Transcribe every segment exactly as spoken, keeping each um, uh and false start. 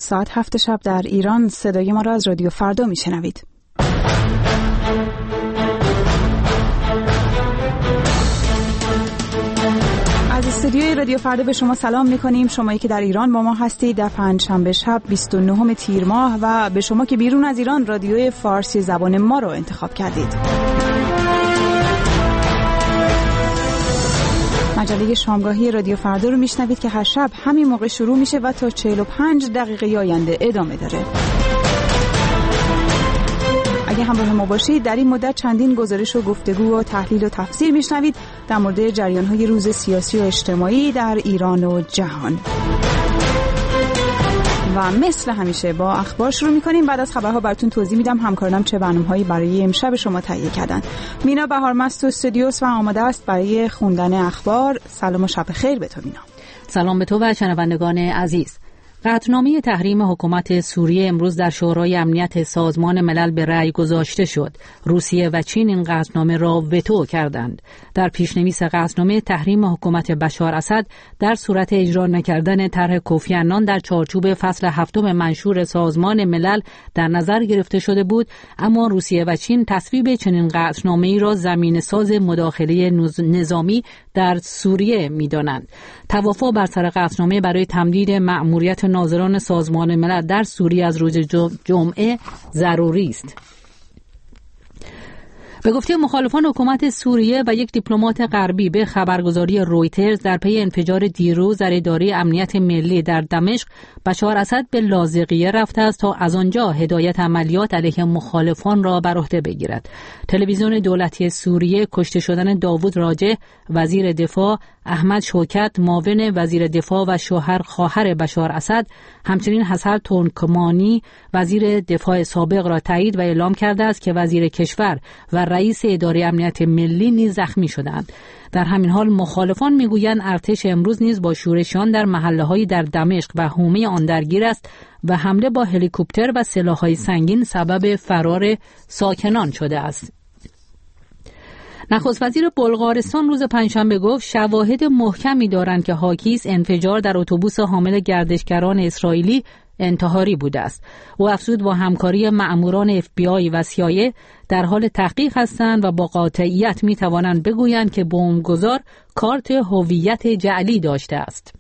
ساعت هفت شب در ایران صدای ما را از رادیو فردا میشنوید. از استودیوی رادیو فردا به شما سلام میکنیم. شمایی که در ایران با ما هستید در پنجشنبه شب بیست و نهم تیر ماه و به شما که بیرون از ایران رادیوی فارسی زبان ما رو انتخاب کردید. مجله شامگاهی رادیو فردا رو میشنوید که هر شب همین موقع شروع میشه و تا چهل و پنج دقیقه آینده ادامه داره. اگه همراه ما باشید در این مدت چندین گزارش و گفتگو و تحلیل و تفسیر میشنوید در مورد جریان‌های روز سیاسی و اجتماعی در ایران و جهان. و مثل همیشه با اخبار شروع می‌کنیم. بعد از خبرها براتون توضیح میدم همکارانم چه برنامه‌هایی برای امشب شما تهیه کردن. مینا بهارمست تو استودیوس و آماده است برای خوندن اخبار. سلام و شب خیر به تو مینا. سلام به تو و شنوندگان عزیز. قطعنامه تحریم حکومت سوریه امروز در شورای امنیت سازمان ملل به رأی گذاشته شد. روسیه و چین این قطعنامه را وتو کردند. در پیشنویس قطعنامه تحریم حکومت بشار اسد در صورت اجرا نکردن طرح کوفی عنان در چارچوب فصل هفتم منشور سازمان ملل در نظر گرفته شده بود، اما روسیه و چین تصویب چنین قطعنامه‌ای را زمینه‌ساز مداخله نظامی در سوریه می‌دانند. توافق بر سر قطعنامه برای تمدید مأموریت ناظران سازمان ملل در سوریه از روز جمعه ضروری است. به گفته مخالفان حکومت سوریه و یک دیپلمات غربی به خبرگزاری رویترز، در پی انفجار دیروز در اداره امنیت ملی در دمشق، بشار اسد به لاذقیه رفته است تا از آنجا هدایت عملیات علیه مخالفان را بر عهده بگیرد. تلویزیون دولتی سوریه کشته شدن داوود راجع، وزیر دفاع، احمد شوکت، معاون وزیر دفاع و شوهر خواهر بشار اسد، همچنین حسن ترکمانی، وزیر دفاع سابق را تایید و اعلام کرده است که وزیر کشور و رئیس اداره امنیت ملی نیز زخمی شدند. در همین حال مخالفان میگویند ارتش امروز نیز با شورشیان در محله‌های در دمشق و حومه آن درگیر است و حمله با هلیکوپتر و سلاح‌های سنگین سبب فرار ساکنان شده است. نخست وزیر بلغارستان روز پنجشنبه گفت شواهد محکمی دارند که حاکیست انفجار در اتوبوس حامل گردشگران اسرائیلی انتحاری بوده است. او افزود با همکاری مأموران اف بی آی و سی آی ای در حال تحقیق هستند و با قاطعیت می توانند بگویند که بمبگذار کارت هویت جعلی داشته است.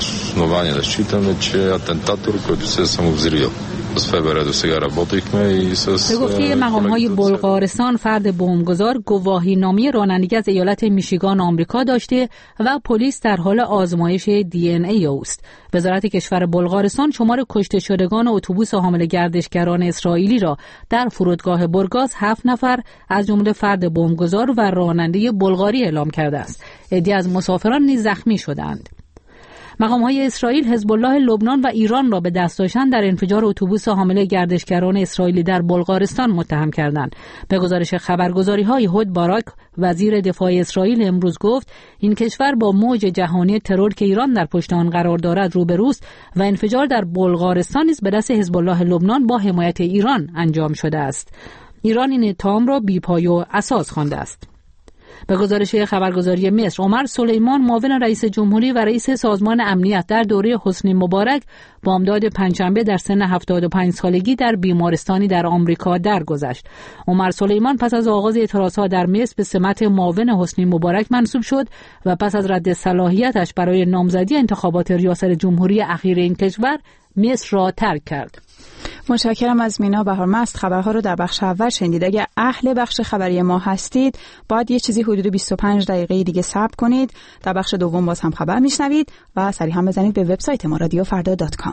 به گفته مقام‌های بلغارستان، فرد بمبگذار گواهینامه رانندگی از ایالت میشیگان آمریکا داشته و پلیس در حال آزمایش دی ان ای اوست. وزارت کشور بلغارستان شمار کشته شدگان اتوبوس حامل گردشگران اسرائیلی را در فرودگاه برگاز هفت نفر از جمله فرد بمبگذار و راننده بلغاری اعلام کرده است. عده‌ای از مسافران نیز زخمی شدند. مقام‌های اسرائیل، حزب الله لبنان و ایران را به دست داشتن در انفجار اتوبوس حامل گردشگران اسرائیلی در بلغارستان متهم کردند. به گزارش خبرگزاری‌های هود باراک، وزیر دفاع اسرائیل امروز گفت این کشور با موج جهانی ترور که ایران در پشت آن قرار دارد روبروست و انفجار در بلغارستان نیز به دست حزب الله لبنان با حمایت ایران انجام شده است. ایران این اتهام را بی‌پای و اساس خوانده است. به گزارش خبرگزاری مصر، عمر سلیمان، معاون رئیس جمهوری و رئیس سازمان امنیت در دوره حسنی مبارک، بامداد پنجشنبه در سن هفتاد و پنج سالگی در بیمارستانی در آمریکا درگذشت. عمر سلیمان پس از آغاز اعتراضات در مصر به سمت معاون حسنی مبارک منصوب شد و پس از رد صلاحیتش برای نامزدی انتخابات ریاست جمهوری اخیر این کشور مصر را ترک کرد. متشکرم از مینا بهارمست. خبرها رو در بخش اول شنیدید. اگه اهل بخش خبری ما هستید باید یه چیزی حدود بیست و پنج دقیقه دیگه صبر کنید. در بخش دوم باز هم خبر میشنوید و سریع هم بزنید به وبسایت ما رادیو فردا دات کام.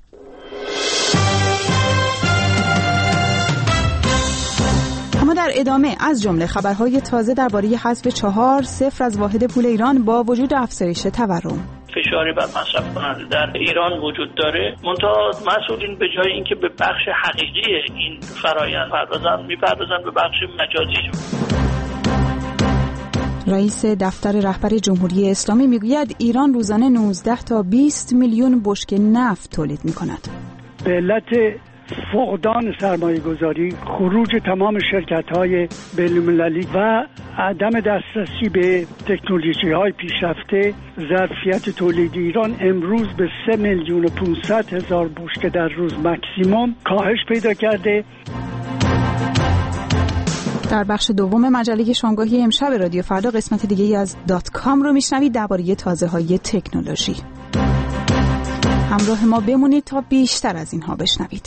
اما در ادامه از جمله خبرهای تازه درباره حذف چهار صفر از واحد پول ایران با وجود افزایش تورم. فشاری بر مصرف کننده در ایران وجود داره، منتها مسئولین به جای اینکه به بخش حقیقی این فرآیند پردازن میپردازن به بخش مجازی. رئیس دفتر رهبر جمهوری اسلامی میگوید ایران روزانه نوزده تا بیست میلیون بشکه نفت تولید میکند. به علت فقدان سرمایه گذاری، خروج تمام شرکت های بین‌المللی و عدم دسترسی به تکنولوژی های پیشرفته، ظرفیت تولید ایران امروز به سه میلیون و پانصد هزار بشکه در روز مکسیموم کاهش پیدا کرده. در بخش دوم مجله شامگاهی امشب رادیو فردا قسمت دیگه ای از دات کام رو میشنوید درباره تازه های تکنولوژی. همراه ما بمونید تا بیشتر از اینها بشنوید.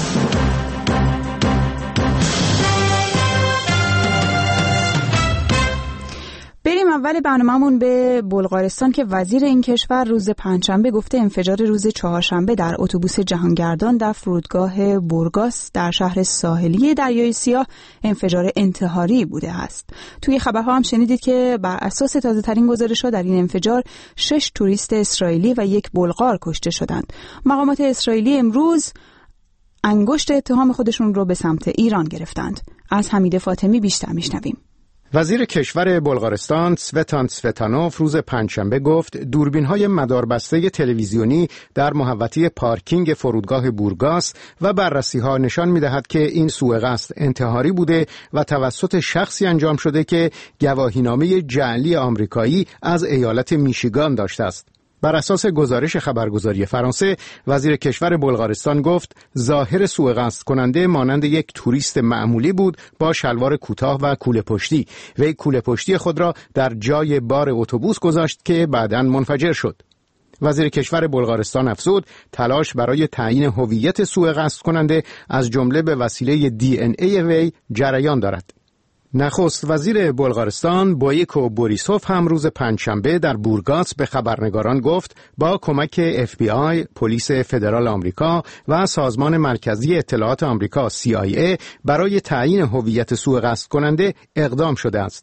بریم اول برنامه‌مون به بلغارستان که وزیر این کشور روز پنجشنبه گفته انفجار روز چهارشنبه در اتوبوس جهانگردان در فرودگاه بورگاس در شهر ساحلی دریای سیاه انفجار انتحاری بوده است. توی خبرها هم شنیدید که بر اساس تازه‌ترین گزارش‌ها در این انفجار شش توریست اسرائیلی و یک بلغار کشته شدند. مقامات اسرائیلی امروز انگشت اتهام خودشون رو به سمت ایران گرفتند. از حمید فاطمی بیشتر میشنویم. وزیر کشور بلغارستان سوتان سوتانوف روز پنجشنبه گفت دوربین‌های مداربسته تلویزیونی در محوطه پارکینگ فرودگاه بورگاس و بررسی‌ها نشان می‌دهد که این سوء قصد انتحاری بوده و توسط شخصی انجام شده که گواهینامه جعلی آمریکایی از ایالت میشیگان داشته است. بر اساس گزارش خبرگزاری فرانسه، وزیر کشور بلغارستان گفت ظاهر سوء قصد کننده مانند یک توریست معمولی بود با شلوار کوتاه و کوله پشتی. وی کوله پشتی خود را در جای بار اتوبوس گذاشت که بعداً منفجر شد. وزیر کشور بلغارستان افزود تلاش برای تعیین هویت سوء قصد کننده از جمله به وسیله دی ان ای وی جریان دارد. نخست وزیر بلغارستان بویکو بوریسوف هم روز پنجشنبه در بورگاس به خبرنگاران گفت با کمک اف بی آی، پلیس فدرال آمریکا و سازمان مرکزی اطلاعات آمریکا سی آی ای برای تعیین هویت سوء قصد کننده اقدام شده است.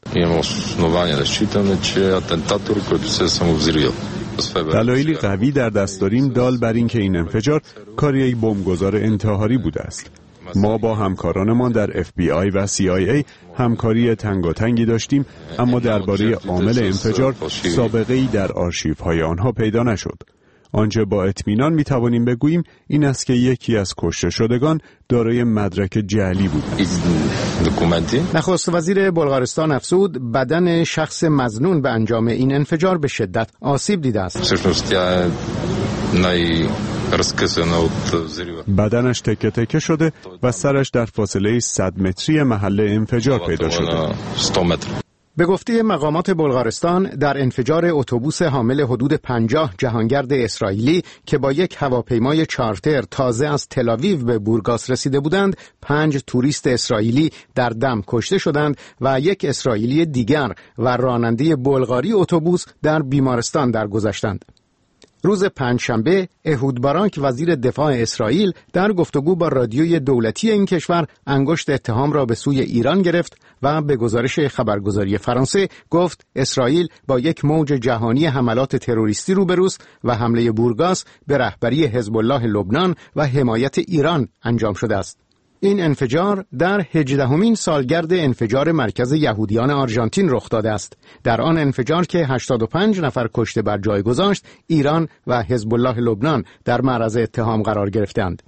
دلایلی قوی در دست داریم دال بر این که این انفجار کاری یک بمبگذار انتحاری بوده است. ما با همکارانمان در اف بی آی و سی آی ای همکاری تنگاتنگی داشتیم، اما درباره عامل انفجار سابقه‌ای در آرشیوهای آنها پیدا نشد. آنچه با اطمینان میتوانیم بگوییم این است که یکی از کشته شدگان دارای مدرک جعلی بود. نخست وزیر بلغارستان افزود بدن شخص مظنون به انجام این انفجار به شدت آسیب دیده است. بدنش تکه تکه شده و سرش در فاصله صد متری محل انفجار پیدا شده. به گفته مقامات بلغارستان در انفجار اتوبوس حامل حدود پنجاه جهانگرد اسرائیلی که با یک هواپیمای چارتر تازه از تل‌آویو به بورگاس رسیده بودند، پنج توریست اسرائیلی در دم کشته شدند و یک اسرائیلی دیگر و راننده بلغاری اتوبوس در بیمارستان درگذشتند. روز پنجشنبه اهود باراک وزیر دفاع اسرائیل در گفتگو با رادیوی دولتی این کشور انگشت اتهام را به سوی ایران گرفت و به گزارش خبرگزاری فرانسه گفت اسرائیل با یک موج جهانی حملات تروریستی روبروست و حمله بورگاس به رهبری حزب الله لبنان و حمایت ایران انجام شده است. این انفجار در هجدهمین سالگرد انفجار مرکز یهودیان آرژانتین رخ داده است. در آن انفجار که هشتاد و پنج نفر کشته بر جای گذاشت، ایران و حزب الله لبنان در معرض اتهام قرار گرفتند.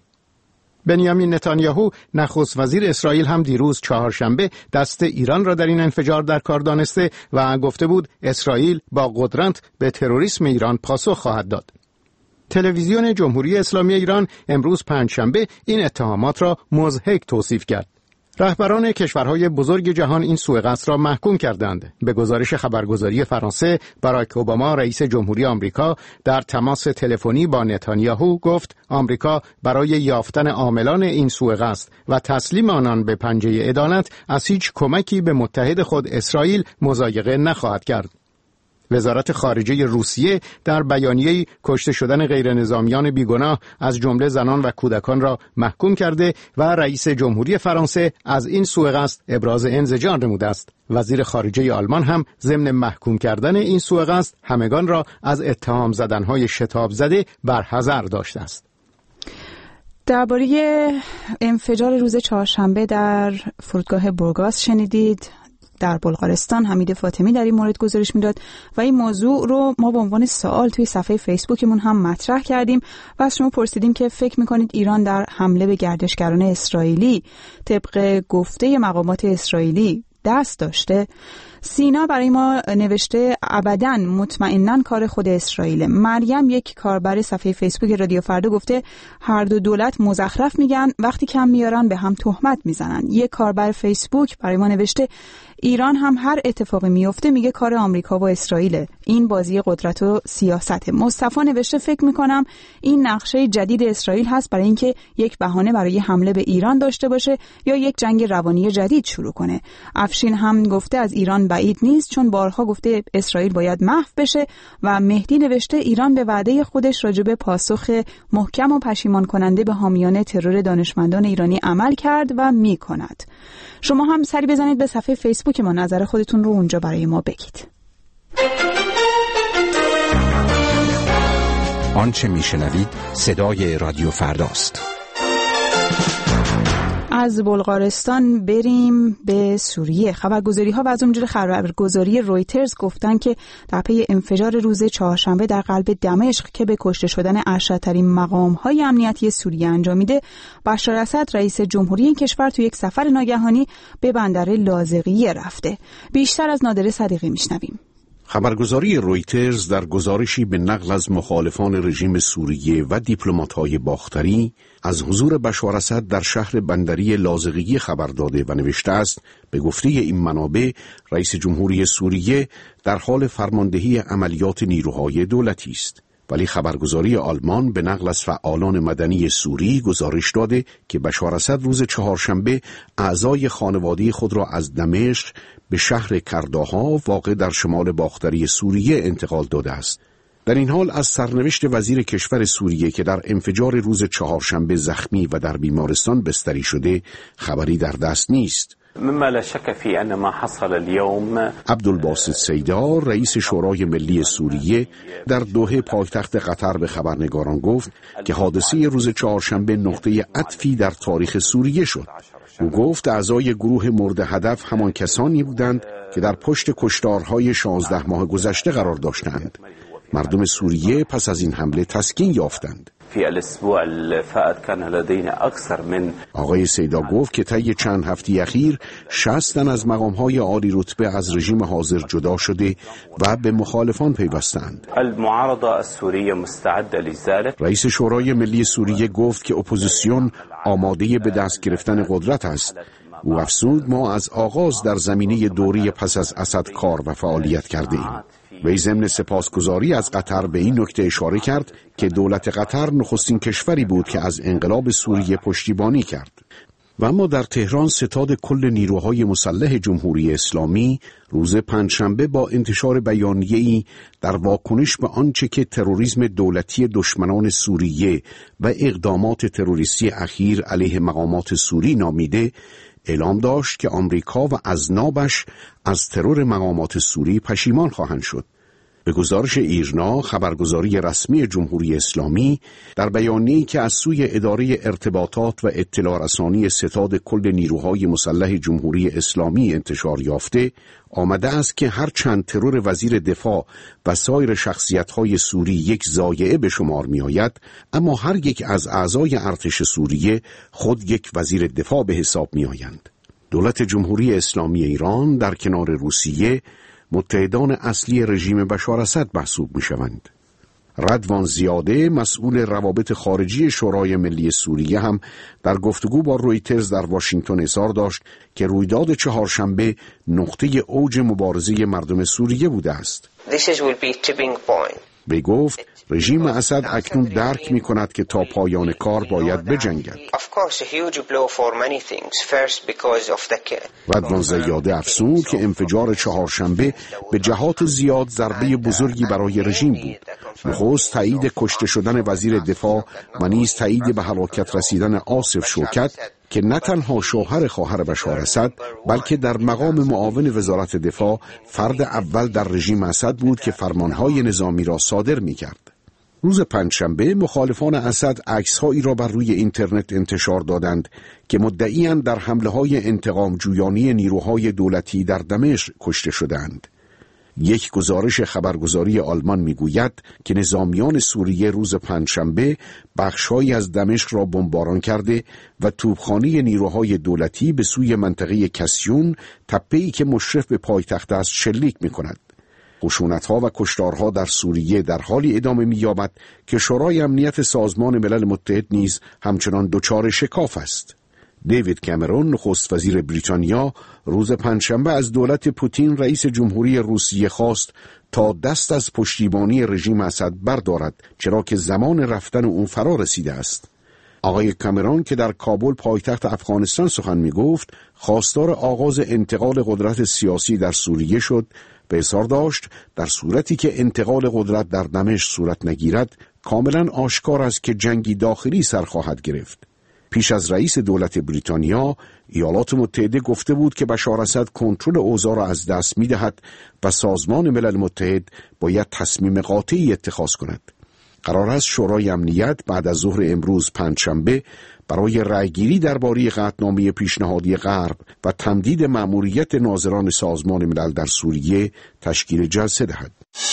بنیامین نتانیاهو نخست وزیر اسرائیل هم دیروز چهارشنبه دست ایران را در این انفجار در کار دانسته و گفته بود اسرائیل با قدرت به تروریسم ایران پاسخ خواهد داد. تلویزیون جمهوری اسلامی ایران امروز پنجشنبه این اتهامات را مضحک توصیف کرد. رهبران کشورهای بزرگ جهان این سوء قصد را محکوم کردند. به گزارش خبرگزاری فرانسه، باراک اوباما رئیس جمهوری آمریکا در تماس تلفنی با نتانیاهو گفت آمریکا برای یافتن عاملان این سوء قصد و تسلیم آنان به پنجه عدالت از هیچ کمکی به متحد خود اسرائیل مضایقه نخواهد کرد. وزارت خارجه روسیه در بیانیه‌ای کشته شدن غیر نظامیان بیگناه از جمله زنان و کودکان را محکوم کرده و رئیس جمهوری فرانسه از این سوء قصد ابراز انزجار نموده است. وزیر خارجه آلمان هم ضمن محکوم کردن این سوء قصد همگان را از اتهام زدن‌های شتاب زده برحذر داشته است. درباره انفجار روز چهارشنبه در فرودگاه بورگاس شنیدید. در بلغارستان. حمید فاطمی در این مورد گزارش میداد و این موضوع رو ما به عنوان سوال توی صفحه فیسبوکمون هم مطرح کردیم و از شما پرسیدیم که فکر میکنید ایران در حمله به گردشگران اسرائیلی طبق گفته مقامات اسرائیلی دست داشته؟ سینا برای ما نوشته ابداً، مطمئناً کار خود اسرائیل. مریم، یک کاربر صفحه فیسبوک رادیو فردا، گفته هر دو دولت مزخرف میگن، وقتی کم میارن به هم تهمت میزنن. یک کاربر فیسبوک برای ما نوشته ایران هم هر اتفاقی میفته میگه کار آمریکا و اسرائیل، این بازی قدرت و سیاست. مصطفی نوشته فکر میکنم این نقشه جدید اسرائیل هست برای اینکه یک بهانه برای حمله به ایران داشته باشه یا یک جنگ روانی جدید شروع کنه. افشین هم گفته از ایران بعید نیست چون بارها گفته اسرائیل باید محو بشه. و مهدی نوشته ایران به وعده خودش راجع به پاسخ محکم و پشیمان کننده به حامیان ترور دانشمندان ایرانی عمل کرد و میکند. شما هم سری بزنید به صفحه فیسبوک ما، نظر خودتون رو اونجا برای ما بگید. آنچه میشنوید صدای رادیو فرداست. از بلغارستان بریم به سوریه. خبرگزاری‌ها و از اونجور خبرگزاری رویترز گفتن که در پی انفجار روز چهارشنبه در قلب دمشق که به کشته شدن ارشدترین مقام‌های امنیتی سوریه انجامیده، بشار اسد رئیس جمهوری این کشور تو یک سفر ناگهانی به بندر لاذقیه رفته. بیشتر از نادر صدیقی میشنویم. خبرگزاری رویترز در گزارشی به نقل از مخالفان رژیم سوریه و دیپلمات‌های باختری از حضور بشار اسد در شهر بندری لاذقیه خبر داده و نوشته است به گفته این منابع رئیس جمهوری سوریه در حال فرماندهی عملیات نیروهای دولتی است. ولی خبرگزاری آلمان به نقل از فعالان مدنی سوری گزارش داده که بشار اسد روز چهارشنبه اعضای خانواده خود را از دمشق به شهر کرداها واقع در شمال باختری سوریه انتقال داده است. در این حال از سرنوشت وزیر کشور سوریه که در انفجار روز چهارشنبه زخمی و در بیمارستان بستری شده خبری در دست نیست. مما لا شك في ان ما حصل اليوم. عبدالباسط سیدار رئیس شورای ملی سوریه در دوحه پایتخت قطر به خبرنگاران گفت که حادثه روز چهارشنبه نقطه عطفی در تاریخ سوریه شد. او گفت اعضای گروه مورد هدف همان کسانی بودند که در پشت کشتارهای شانزده ماه گذشته قرار داشتند. مردم سوریه پس از این حمله تسکین یافتند. فی الاسبوع الفائت کان لدینا اکثر من. آقای سیدا گفت که طی چند هفته اخیر شصت تن از مقام‌های عالی رتبه از رژیم حاضر جدا شده و به مخالفان پیوستند. المعارضه السوریه مستعده لذلك. رئیس شورای ملی سوریه گفت که اپوزیسیون آماده به دست گرفتن قدرت است. او افزود ما از آغاز در زمینه دوری پس از اسد کار و فعالیت کرده ایم. وی ضمن سپاسگزاری از قطر به این نکته اشاره کرد که دولت قطر نخستین کشوری بود که از انقلاب سوریه پشتیبانی کرد. و اما در تهران ستاد کل نیروهای مسلح جمهوری اسلامی روز پنجشنبه با انتشار بیانیه‌ای در واکنش به آنچه که تروریسم دولتی دشمنان سوریه و اقدامات تروریستی اخیر علیه مقامات سوری نامیده اعلام داشت که آمریکا و اذنابش از ترور مقامات سوری پشیمان خواهند شد. به گزارش ایرنا، خبرگزاری رسمی جمهوری اسلامی، در بیانیه‌ای که از سوی اداره ارتباطات و اطلاع رسانی ستاد کل نیروهای مسلح جمهوری اسلامی انتشار یافته، آمده است که هر چند ترور وزیر دفاع و سایر شخصیت‌های سوری یک ضایعه به شمار می‌آید، اما هر یک از اعضای ارتش سوریه خود یک وزیر دفاع به حساب می‌آیند. دولت جمهوری اسلامی ایران در کنار روسیه متحدان اصلی رژیم بشار اسد محسوب می‌شوند. رضوان زیاده مسئول روابط خارجی شورای ملی سوریه هم در گفتگو با رویترز در واشنگتن اظهار داشت که رویداد چهارشنبه نقطه اوج مبارزه مردم سوریه بوده است. وی گفت رژیم اسد اکنون درک می کند که تا پایان کار باید بجنگد. رضوان زیاده افزود که انفجار چهارشنبه به جهات زیاد ضربه بزرگی برای رژیم بود. نخست تایید کشته شدن وزیر دفاع و نیز تایید به هلاکت رسیدن آصف شوکت که نه تنها شوهر خواهر بشار اسد بلکه در مقام معاون وزارت دفاع فرد اول در رژیم اسد بود که فرمانهای نظامی را صادر می کرد. روز پنجشنبه مخالفان اسد عکس‌هایی را بر روی اینترنت انتشار دادند که مدعی‌اند در حمله‌های انتقام جویانه نیروهای دولتی در دمشق کشته شدند. یک گزارش خبرگزاری آلمان میگوید که نظامیان سوریه روز پنجشنبه بخش‌هایی از دمشق را بمباران کرده و توپخانه نیروهای دولتی به سوی منطقه کسیون، تپه‌ای که مشرف به پایتخت است، شلیک می‌کند. خشونت‌ها و کشتارها در سوریه در حالی ادامه می‌یابد که شورای امنیت سازمان ملل متحد نیز همچنان دچار شکاف است. دیوید کامرون نخست وزیر بریتانیا روز پنجشنبه از دولت پوتین رئیس جمهوری روسیه خواست تا دست از پشتیبانی رژیم اسد بردارد، چرا که زمان رفتن اون فرا رسیده است. آقای کامرون که در کابل پایتخت افغانستان سخن می‌گفت، خواستار آغاز انتقال قدرت سیاسی در سوریه شد و اظهار داشت در صورتی که انتقال قدرت در دمشق صورت نگیرد، کاملا آشکار است که جنگی داخلی سر خواهد گرفت. پیش از رئیس دولت بریتانیا، ایالات متحده گفته بود که بشار اسد کنترل اوضاع را از دست می‌دهد و سازمان ملل متحد باید تصمیم قاطعی اتخاذ کند. قرار است شورای امنیت بعد از ظهر امروز پنجشنبه برای رأیگیری درباره قطعنامه پیشنهادی غرب و تمدید مأموریت ناظران سازمان ملل در سوریه تشکیل جلسه دهد.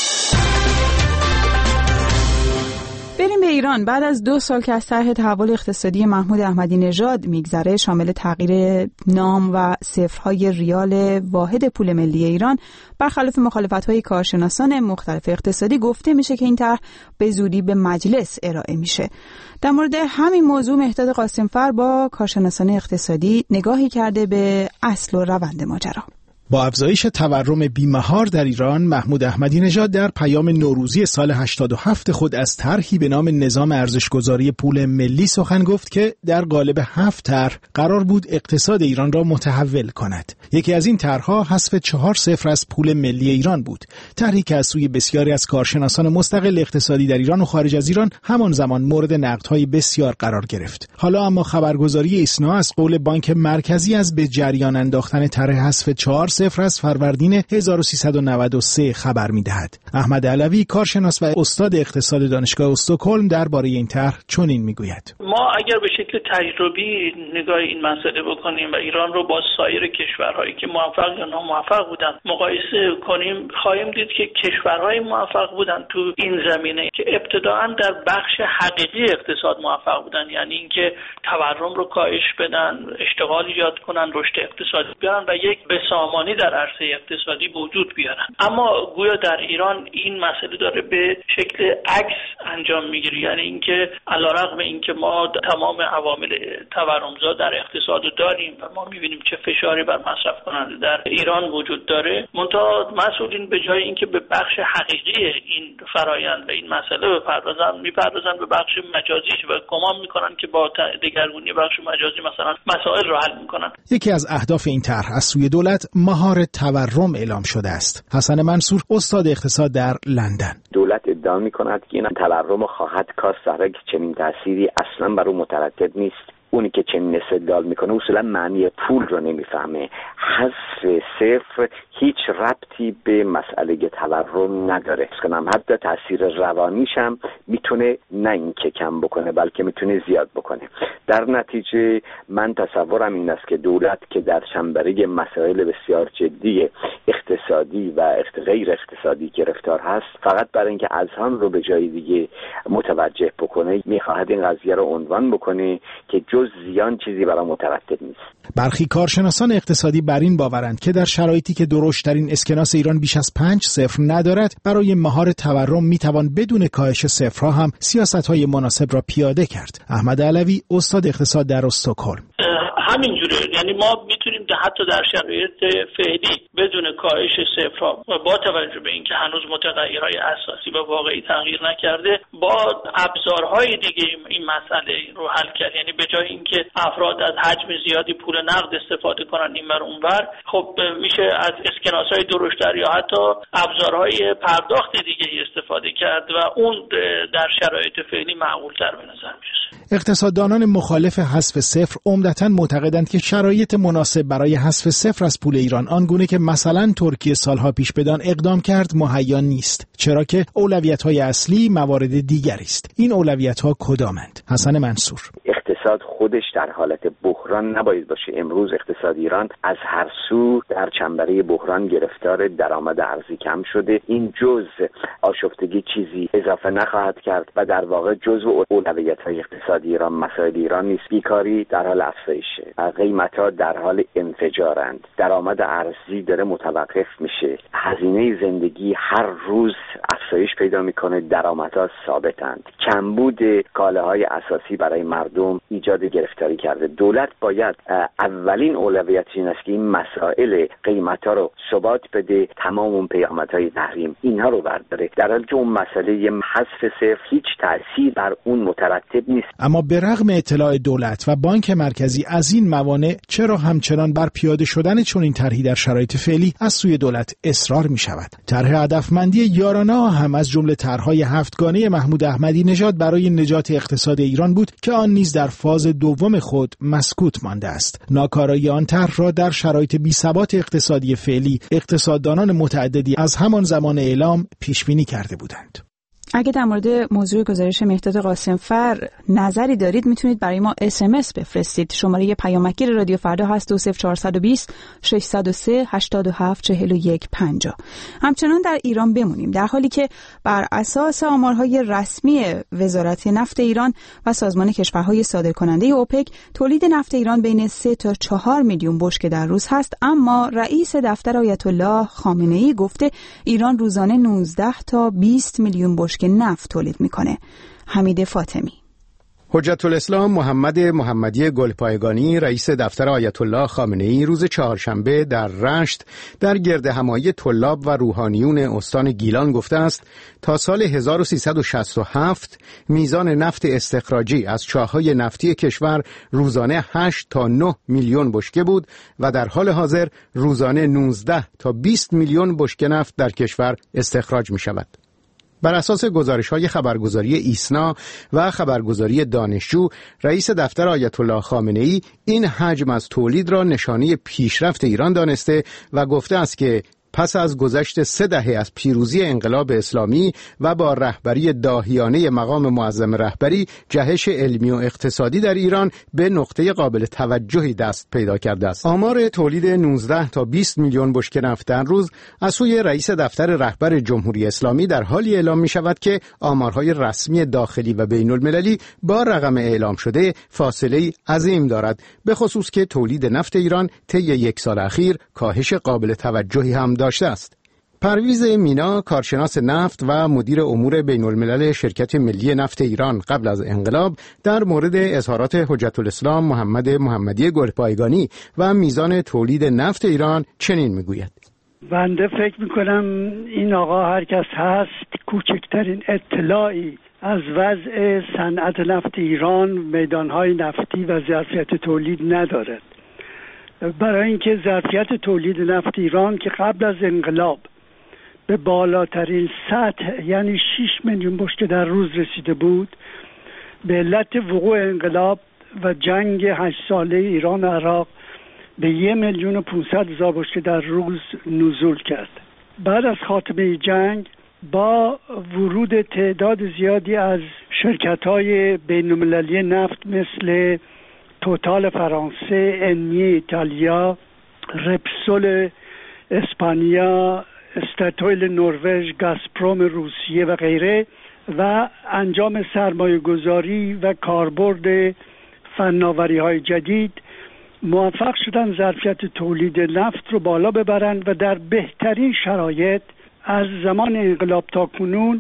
بریم به ایران. بعد از دو سال که از طرح تحول اقتصادی محمود احمدی نژاد میگذره، شامل تغییر نام و صفرهای ریال واحد پول ملی ایران، برخلاف مخالفت‌های کارشناسان مختلف اقتصادی، گفته میشه که این طرح به زودی به مجلس ارائه میشه. در مورد همین موضوع مهداد قاسمفر با کارشناسان اقتصادی نگاهی کرده به اصل و روند ماجرا. با افزایش تورم بی‌محور در ایران، محمود احمدی نژاد در پیام نوروزی سال هشتاد و هفت خود از طرحی به نام نظام ارزش‌گذاری پول ملی سخن گفت که در قالب هفت طرح قرار بود اقتصاد ایران را متحول کند. یکی از این طرح‌ها حذف چهار صفر از پول ملی ایران بود، طرحی که از سوی بسیاری از کارشناسان مستقل اقتصادی در ایران و خارج از ایران همان زمان مورد نقدهای بسیار قرار گرفت. حالا اما خبرگزاری ایسنا از قول بانک مرکزی از به جریان انداختن طرح حذف چهار صفر از فروردین هزار و سیصد و نود و سه خبر می‌دهد. احمد علوی، کارشناس و استاد اقتصاد دانشگاه استکهلم، درباره این طرح چنین میگوید: ما اگر به شکل تجربی نگاه این مسئله بکنیم و ایران رو با سایر کشورهایی که موفق یا ناموفق بودن مقایسه کنیم، خواهیم دید که کشورهای موفق بودن تو این زمینه که ابتداءً در بخش حقیقی اقتصاد موفق بودن، یعنی اینکه تورم رو کاهش بدن، اشتغال ایجاد کنن، رشد اقتصادی بیارن و یک بسامانی در عرصه اقتصادی وجود بیارن. اما گویا در ایران این مسئله داره به شکل عکس انجام میگیره، یعنی اینکه علیرغم اینکه ما تمام عوامل تورمزا در اقتصاد داریم و ما میبینیم چه فشاری بر مصرف کننده در ایران وجود داره، منتها مسئولین به جای اینکه به بخش حقیقی این فرایند و این مسئله بپردازن، میپردازن به بخش مجازیش و گمان میکنن که با دگرگونی بخش مجازی مثلا مسائل رو حل میکنن. یکی از اهداف این طرح از سوی دولت مهار تورم اعلام شده است. حسن منصور، استاد اقتصاد در لندن: دولت ادعا می‌کند که این تورم خواهد کاست، در که چنین تأثیری اصلا بر او مترتب نیست. اونی که چنین استدلال میکنه اصولا معنی پول رو نمیفهمه. حذف صفر هیچ ربطی به مسئله تورم نداره. اسکنم حتی تاثیر روانیش هم میتونه نه اینکه کم بکنه بلکه میتونه زیاد بکنه. در نتیجه من تصورم این است که دولت که در چنبره مسائل بسیار جدی اقتصادی و غیر اقتصادی گرفتار هست، فقط برای اینکه اذهان رو به جای دیگه متوجه بکنه میخواهد این قضیه رو عنوان بکنه که جز زیان چیزی برای مترتب نیست. برخی کارشناسان اقتصادی بر این باورند که در شرایطی که درشترین اسکناس ایران بیش از پنج صفر ندارد، برای مهار تورم میتوان بدون کاهش صفرها هم سیاست‌های مناسب را پیاده کرد. احمد علوی، استاد اقتصاد در استکهلم: همینجوره، یعنی ما میتونیم حتی در شرایط فعلی بدون کاهش صفرها و با توجه به اینکه هنوز متغیرهای اساسی و واقعی تغییر نکرده، با ابزارهای دیگه این مسئله رو حل کرد. یعنی به جای اینکه افراد از حجم زیادی پول نقد استفاده کنن این ور اون ور، خب میشه از اسکناس‌های درشتر یا حتی ابزارهای پرداخت دیگه استفاده کرد و اون در شرایط فعلی معقول‌تر به نظر میرسه. اقتصاددانان مخالف حذف صفر عمدتاً معتقدند که شرایط مناسب برای حذف صفر از پول ایران آنگونه که مثلا ترکیه سالها پیش بدان اقدام کرد مهیا نیست، چرا که اولویت‌های اصلی موارد دیگری است. این اولویت‌ها کدامند؟ حسن منصور: اقتصاد خودش در حالت بحران نباید باشه. امروز اقتصاد ایران از هر سو در چنبره بحران گرفتار، درآمد ارزی کم شده. این جز آشفتگی چیزی اضافه نخواهد کرد و در واقع جزء اولویت‌های اقتصادی ایران مسائل ایران نیست. بیکاری در حال افزایشه، قیمت‌ها در حال انفجارند، درآمد ارزی داره متوقف میشه، هزینه زندگی هر روز افزایش پیدا میکنه، درآمدها ثابتند. کمبود کالاهای اساسی برای مردم ایجاد گرفتاری کرده. دولت باید اولین اولویت این است که این مسائل قیمت‌ها رو ثبات بده، تمام اون پیامدهای تحریم اینها رو برداره، در حالی که اون مسئله حذف صفر هیچ تأثیر بر اون مترتب نیست. اما به رغم اطلاع دولت و بانک مرکزی از این موانع، چرا همچنان بر پیاده شدن چنین طرحی در شرایط فعلی از سوی دولت اصرار می شود؟ طرح هدفمندی یارانه هم از جمله طرح‌های هفتگانه محمود احمدی نژاد برای نجات اقتصاد ایران بود که آن نیز در فاز دوم خود مسکوت مانده است. ناکارایی آن طرح را در شرایط بی‌ثبات اقتصادی فعلی اقتصاددانان متعددی از همان زمان اعلام پیش بینی کرده بودند. اگه در مورد موضوع گزارش مهداد قاسمفر نظری دارید میتونید برای ما اس ام اس بفرستید. شماره پیامگیر رادیو فردا هست دو صفر چهار دو صفر شش صفر سه هشت هفت چهار یک پنج. همچنان در ایران بمونیم، در حالی که بر اساس آمارهای رسمی وزارت نفت ایران و سازمان کشورهای صادرکننده اوپک، تولید نفت ایران بین سه تا چهار میلیون بشکه در روز هست، اما رئیس دفتر آیت الله خامنه‌ای گفته ایران روزانه نوزده تا بیست میلیون بشکه نفت تولید میکنه. حمید فاطمی: حجت الاسلام محمد محمدی گلپایگانی رئیس دفتر آیت الله خامنه‌ای روز چهارشنبه در رشت در گردهمایی طلاب و روحانیون استان گیلان گفته است تا سال هزار و سیصد و شصت و هفت میزان نفت استخراجی از چاه‌های نفتی کشور روزانه هشت تا نه میلیون بشکه بود و در حال حاضر روزانه نوزده تا بیست میلیون بشکه نفت در کشور استخراج می‌شود. بر اساس گزارش‌های خبرگزاری ایسنا و خبرگزاری دانشجو، رئیس دفتر آیت الله خامنه‌ای این حجم از تولید را نشانه پیشرفت ایران دانسته و گفته است که پس از گذشت سه دهه از پیروزی انقلاب اسلامی و با رهبری داهیانه مقام معظم رهبری، جهش علمی و اقتصادی در ایران به نقطه قابل توجهی دست پیدا کرده است. آمار تولید نوزده تا بیست میلیون بشکه نفت در روز از سوی رئیس دفتر رهبر جمهوری اسلامی در حالی اعلام می شود که آمارهای رسمی داخلی و بین المللی با رقم اعلام شده فاصله عظیم دارد، به خصوص که تولید نفت ایران طی یک سال اخیر کاهش قابل توجهی هم داشته است. پرویز مینا، کارشناس نفت و مدیر امور بین الملل شرکت ملی نفت ایران قبل از انقلاب، در مورد اظهارات حجت الاسلام محمد محمدی گلپایگانی و میزان تولید نفت ایران چنین میگوید: بنده فکر میکنم این آقا هر کس هست کوچکترین اطلاعی از وضع صنعت نفت ایران، میدانهای نفتی و ظرفیت تولید ندارد. برای اینکه ظرفیت تولید نفت ایران که قبل از انقلاب به بالاترین سطح یعنی شش میلیون بشکه در روز رسیده بود، به علت وقوع انقلاب و جنگ هشت ساله ایران و عراق به یک میلیون و پانصد هزار بشکه در روز نزول کرد. بعد از خاتمه جنگ با ورود تعداد زیادی از شرکت‌های بین‌المللی نفت مثل توتال فرانسه، انمی ایتالیا، رپسول اسپانیا، استاتویل نروژ، گازپروم روسیه و غیره و انجام سرمایه گذاری و کاربرد فناوری های جدید موفق شدن ظرفیت تولید نفت رو بالا ببرند و در بهترین شرایط از زمان انقلاب تا کنون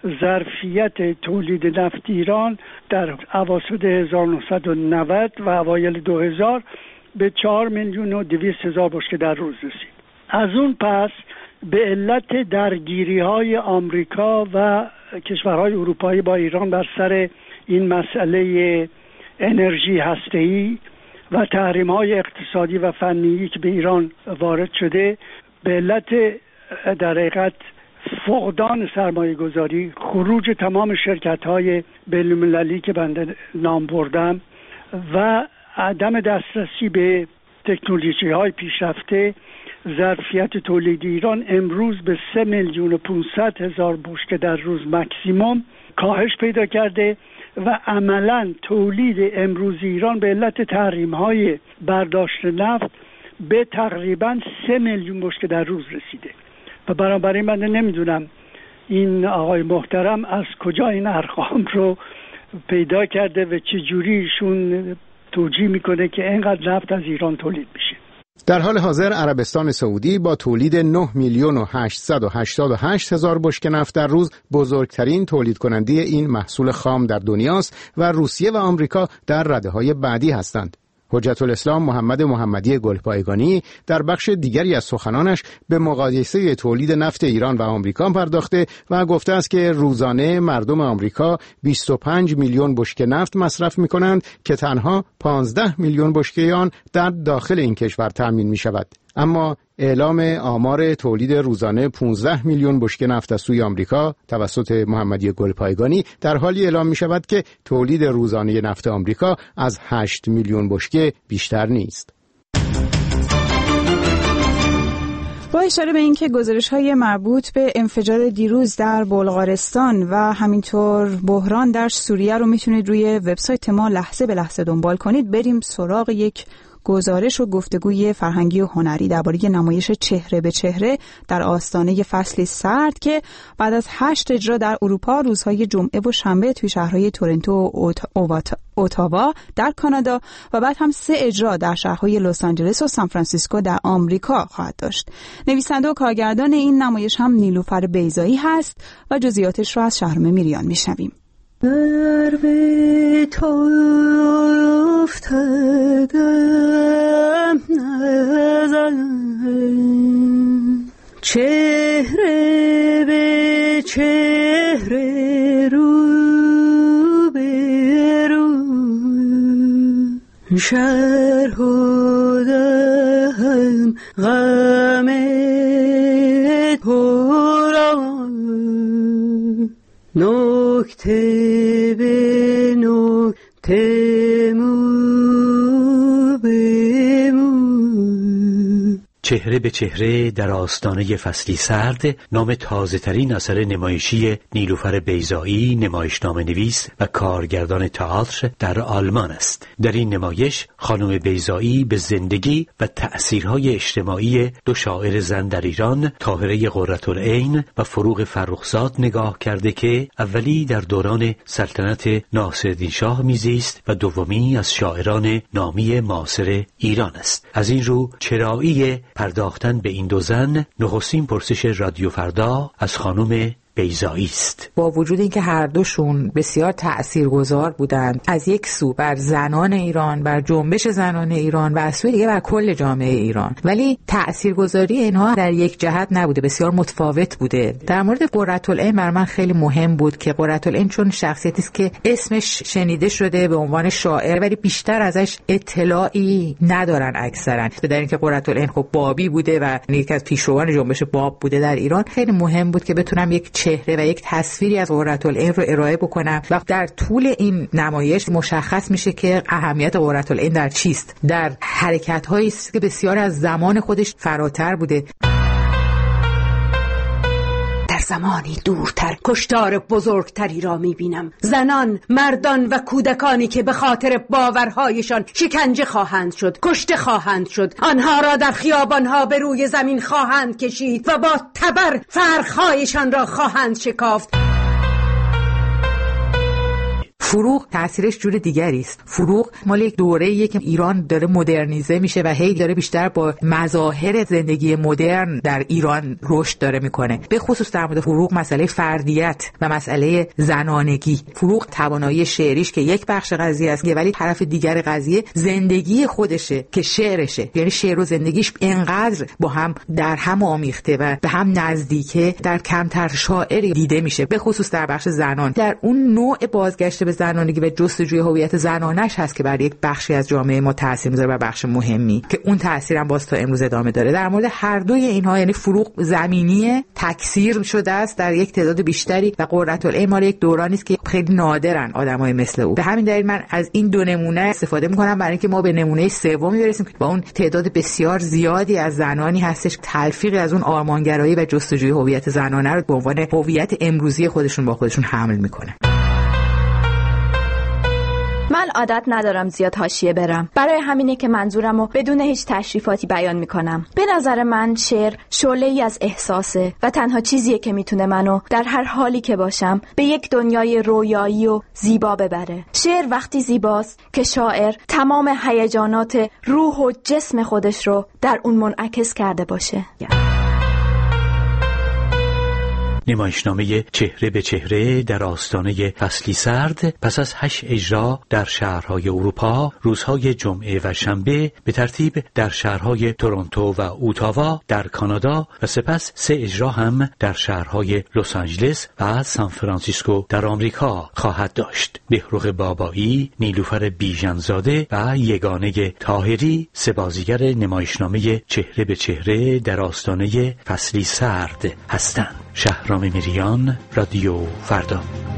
ظرفیت تولید نفت ایران در اواسط هزار و نهصد و نود و اوایل دو هزار به چهار میلیون و دویست هزار بشکه در روز رسید. از اون پس به علت درگیری های آمریکا و کشورهای اروپایی با ایران بر سر این مسئله انرژی هسته‌ای و تحریم های اقتصادی و فنی که به ایران وارد شده، به علت در حقیقت فقدان سرمایه گذاری، خروج تمام شرکت های بین المللی که بنده نام بردم و عدم دسترسی به تکنولوژی های پیشرفته، ظرفیت تولید ایران امروز به سه میلیون و پانصد هزار بشکه در روز مکسیموم کاهش پیدا کرده و عملا تولید امروز ایران به علت تحریم های برداشت نفت به تقریبا سه میلیون بشکه در روز رسیده و بنابراین من نمیدونم این آقای محترم از کجا این ارقام رو پیدا کرده و چه جوری ایشون توجیه میکنه که اینقدر نفت از ایران تولید میشه. در حال حاضر عربستان سعودی با تولید نه میلیون و هشتصد و هشتاد و هشت هزار بشکه نفت در روز بزرگترین تولید کننده این محصول خام در دنیاست و روسیه و آمریکا در رده‌های بعدی هستند. حجت الاسلام محمد محمدی گلپایگانی در بخش دیگری از سخنانش به مقایسه تولید نفت ایران و آمریکا پرداخته و گفته است که روزانه مردم آمریکا بیست و پنج میلیون بشکه نفت مصرف می‌کنند که تنها پانزده میلیون بشکه آن در داخل این کشور تامین می‌شود. اما اعلام آمار تولید روزانه پانزده میلیون بشکه نفت از سوی آمریکا توسط محمدی گلپایگانی در حالی اعلام می شود که تولید روزانه نفت آمریکا از هشت میلیون بشکه بیشتر نیست. با اشاره به اینکه گزارش‌های مربوط به انفجار دیروز در بلغارستان و همینطور بحران در سوریه رو میتونید روی وبسایت ما لحظه به لحظه دنبال کنید. بریم سراغ یک گزارش و گفتگوی فرهنگی و هنری درباره نمایش چهره به چهره در آستانه فصلی سرد که بعد از هشت اجرا در اروپا روزهای جمعه و شنبه توی شهرهای تورنتو و اتاوا در کانادا و بعد هم سه اجرا در شهرهای لس آنجلس و سان فرانسیسکو در آمریکا خواهد داشت. نویسنده و کارگردان این نمایش هم نیلوفر بیضایی هست و جزئیاتش رو از شهرام میریان میشنویم. در به تو افتادم نزن، چهره به چهره رو به رو، شرح و دهم غم پران، نکته به نکته مو به مو. چهره به چهره در آستانه فصلی سرد نام تازه ترین اثر نمایشی نیلوفر بیضایی، نمایشنامه نویس و کارگردان تئاتر در آلمان است. در این نمایش خانم بیضایی به زندگی و تأثیرهای اجتماعی دو شاعر زن در ایران، طاهره قرةالعین و فروغ فرخزاد نگاه کرده که اولی در دوران سلطنت ناصرالدین شاه میزیست و دومی از شاعران نامی معاصر ایران است. از این رو چرایی پرداختن به این دو زن نخستین پرسش رادیو فردا از خانم بیضایی است. با وجود اینکه هر دوشون بسیار تأثیرگذار بودند، از یک سو بر زنان ایران، بر جنبش زنان ایران و از سوی دیگه بر کل جامعه ایران، ولی تأثیرگذاری اینها در یک جهت نبوده، بسیار متفاوت بوده. در مورد قرةالعین بر من خیلی مهم بود که قرةالعین چون شخصیتی است که اسمش شنیده شده به عنوان شاعر ولی بیشتر ازش اطلاعی ندارن اکثرا، در اینکه قرةالعین خب بابی بوده و یکی از پیشروان جنبش باب بوده در ایران. خیلی مهم بود که بتونم یک چهره و یک تصویری از قرةالعین رو ارائه بکنم و در طول این نمایش مشخص میشه که اهمیت قرةالعین در چیست، در حرکت‌هایی است که بسیار از زمان خودش فراتر بوده. در زمانی دورتر کشتار بزرگتری را میبینم، زنان، مردان و کودکانی که به خاطر باورهایشان شکنجه خواهند شد، کشته خواهند شد. آنها را در خیابانها به روی زمین خواهند کشید و با تبر فرخهایشان را خواهند شکافت. فروغ تأثیرش جور دیگری است. فروغ مال یک دوره‌ایه که ایران داره مدرنیزه میشه و هی داره بیشتر با مظاهر زندگی مدرن در ایران رشد داره میکنه. به خصوص در مورد فروغ مسئله فردیت و مسئله زنانگی. فروغ توانایی شعریش که یک بخش قضیه است، ولی طرف دیگر قضیه زندگی خودشه که شعرشه. یعنی شعر و زندگیش اینقدر با هم در هم آمیخته و به هم نزدیکه در کمتر شاعری دیده میشه، به خصوص در بخش زنان. در اون نوع بازگشت به زنانگی و جستجوی هویت زنانش هست که برای یک بخشی از جامعه ما تاثیر میذاره و بخش مهمی که اون تاثیرم باز تا امروز ادامه داره. در مورد هر دوی اینها یعنی فروغ زمینی تکثیر شده است در یک تعداد بیشتری و قرةالعین مال یک دورانی است که خیلی نادرن آدمای مثل او. به همین دلیل من از این دو نمونه استفاده میکنم برای اینکه ما به نمونه سومی برسیم که با اون تعداد بسیار زیادی از زنانی هستش تلفیقی از اون آرمانگرایی و جستجوی هویت زنانه رو به عنوان هویت امروزی خودشون با خودشون حمل میکنه. من عادت ندارم زیاد حاشیه برم، برای همینه که منظورمو بدون هیچ تشریفاتی بیان میکنم. به نظر من شعر شعله‌ای از احساسه و تنها چیزیه که میتونه منو در هر حالی که باشم به یک دنیای رویایی و زیبا ببره. شعر وقتی زیباست که شاعر تمام هیجانات روح و جسم خودش رو در اون منعکس کرده باشه. نمایشنامه چهره به چهره در آستانه فصلی سرد پس از هشت اجرا در شهرهای اروپا روزهای جمعه و شنبه به ترتیب در شهرهای تورنتو و اوتاوا در کانادا و سپس سه اجرا هم در شهرهای لس آنجلس و سان فرانسیسکو در آمریکا خواهد داشت. بهروق بابایی، نیلوفر بیژن‌زاده و یگانه طاهری سه بازیگر نمایشنامه چهره به چهره در آستانه فصلی سرد هستند. شهرام میریان، رادیو فردا.